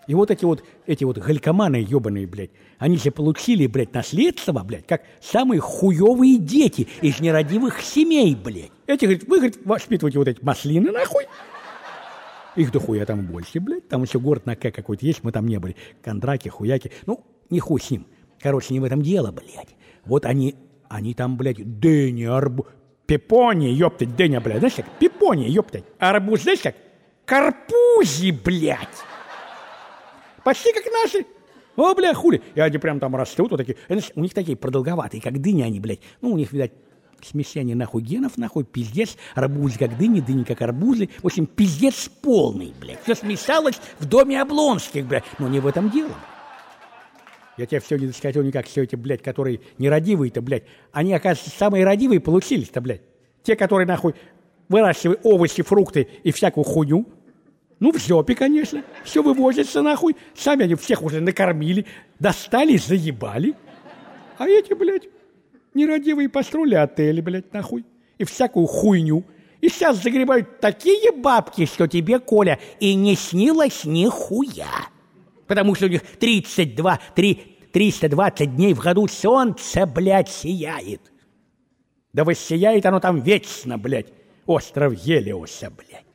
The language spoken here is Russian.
И вот эти вот галькоманы ебаные, блядь, они же получили, блядь, наследство, блядь, как самые хуёвые дети из нерадивых семей, блядь. Эти, говорит, вы, говорит, воспитываете вот эти маслины, нахуй. Их дохуя там больше, блядь. Там еще город на К какой-то есть, мы там не были. Кондраки, хуяки. Ну, не хуй с ним. Короче, не в этом дело, блядь. Вот они там, блядь, дыни, арбуз... Пепони, ёптать, дыня, блядь. Знаешь как? Пепони, ёптать. Арбуз, знаешь как? Карпузи, блядь. Почти как наши. О, бля, хули. И они прям там растут, вот такие. У них такие продолговатые, как дыни они, блядь. Ну, у них, видать, смешение нахуй генов, нахуй, пиздец. Арбузы как дыни как арбузы. В общем, пиздец полный, блядь. Все смешалось в доме Облонских, блядь. Но не в этом дело. Я тебе все не досказал никак. Все эти, блядь, которые нерадивые-то, блядь. Они, оказывается, самые радивые получились-то, блядь. Те, которые, нахуй, выращивают овощи, фрукты и всякую хуйню. Ну, в жопе, конечно. Все вывозится, нахуй. Сами они всех уже накормили, достали, заебали. А эти, блядь, нерадивые построили отели, блядь, нахуй. И всякую хуйню. И сейчас загребают такие бабки, что тебе, Коля, и не снилось нихуя. Потому что у них 320 дней в году солнце, блядь, сияет. Да воссияет оно там вечно, блядь. Остров Гелиоса, блядь.